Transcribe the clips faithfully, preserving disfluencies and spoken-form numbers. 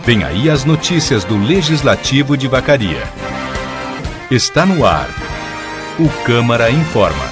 Vem aí as notícias do Legislativo de Vacaria. Está no ar. O Câmara Informa.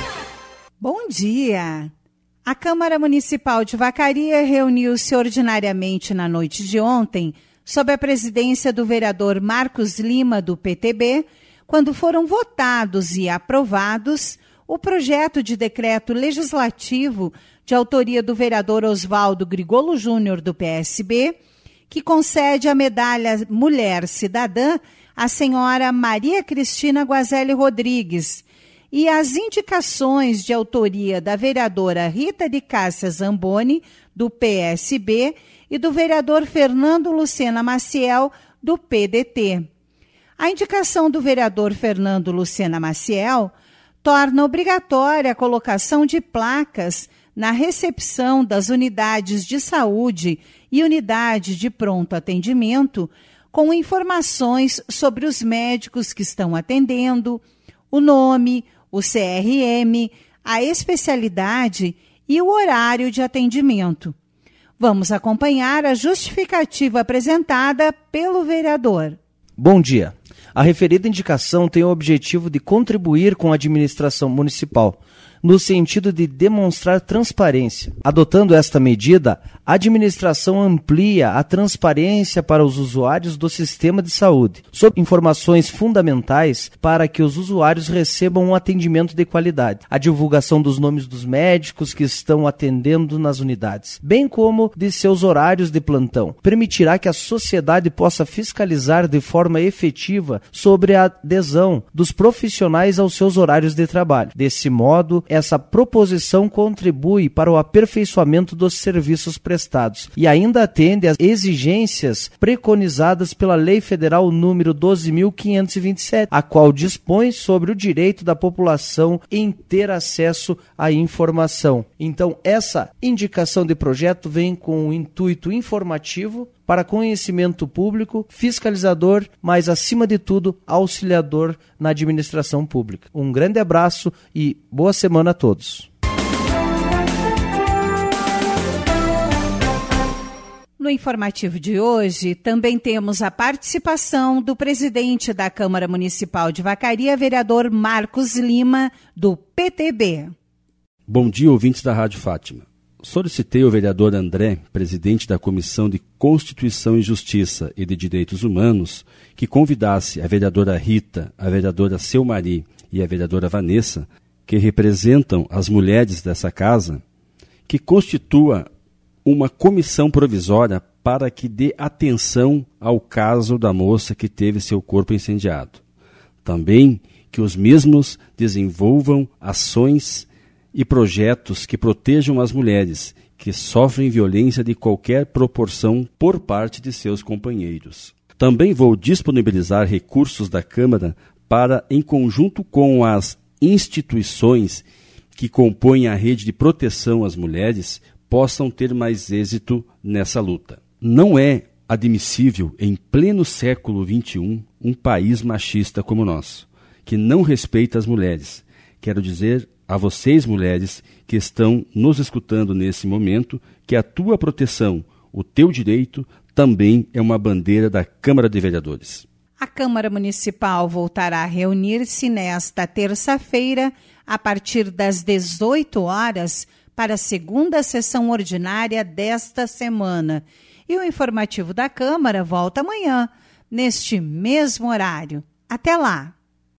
Bom dia! A Câmara Municipal de Vacaria reuniu-se ordinariamente na noite de ontem, sob a presidência do vereador Marcos Lima, do P T B, quando foram votados e aprovados o projeto de decreto legislativo de autoria do vereador Oswaldo Grigolo Júnior, do P S B, que concede a medalha Mulher Cidadã à senhora Maria Cristina Guazelli Rodrigues, e as indicações de autoria da vereadora Rita de Cássia Zamboni, do P S B, e do vereador Fernando Lucena Maciel, do P D T. A indicação do vereador Fernando Lucena Maciel torna obrigatória a colocação de placas na recepção das unidades de saúde e unidade de pronto atendimento, com informações sobre os médicos que estão atendendo, o nome, o C R M, a especialidade e o horário de atendimento. Vamos acompanhar a justificativa apresentada pelo vereador. Bom dia. A referida indicação tem o objetivo de contribuir com a administração municipal, no sentido de demonstrar transparência. Adotando esta medida, a administração amplia a transparência para os usuários do sistema de saúde, sob informações fundamentais para que os usuários recebam um atendimento de qualidade, a divulgação dos nomes dos médicos que estão atendendo nas unidades, bem como de seus horários de plantão. Permitirá que a sociedade possa fiscalizar de forma efetiva sobre a adesão dos profissionais aos seus horários de trabalho. Desse modo, essa proposição contribui para o aperfeiçoamento dos serviços prestados e ainda atende às exigências preconizadas pela Lei Federal número doze mil quinhentos e vinte e sete, a qual dispõe sobre o direito da população em ter acesso à informação. Então, essa indicação de projeto vem com um intuito informativo para conhecimento público, fiscalizador, mas, acima de tudo, auxiliador na administração pública. Um grande abraço e boa semana a todos. No informativo de hoje, também temos a participação do presidente da Câmara Municipal de Vacaria, vereador Marcos Lima, do P T B. Bom dia, ouvintes da Rádio Fátima. Solicitei ao vereador André, presidente da Comissão de Constituição e Justiça e de Direitos Humanos, que convidasse a vereadora Rita, a vereadora Selmari e a vereadora Vanessa, que representam as mulheres dessa casa, que constitua uma comissão provisória para que dê atenção ao caso da moça que teve seu corpo incendiado. Também que os mesmos desenvolvam ações e projetos que protejam as mulheres que sofrem violência de qualquer proporção por parte de seus companheiros. Também vou disponibilizar recursos da Câmara para, em conjunto com as instituições que compõem a rede de proteção às mulheres, possam ter mais êxito nessa luta. Não é admissível, em pleno século vinte e um, um país machista como o nosso, que não respeita as mulheres. Quero dizer a vocês, mulheres, que estão nos escutando nesse momento, que a tua proteção, o teu direito, também é uma bandeira da Câmara de Vereadores. A Câmara Municipal voltará a reunir-se nesta terça-feira, a partir das dezoito horas, para a segunda sessão ordinária desta semana. E o informativo da Câmara volta amanhã, neste mesmo horário. Até lá!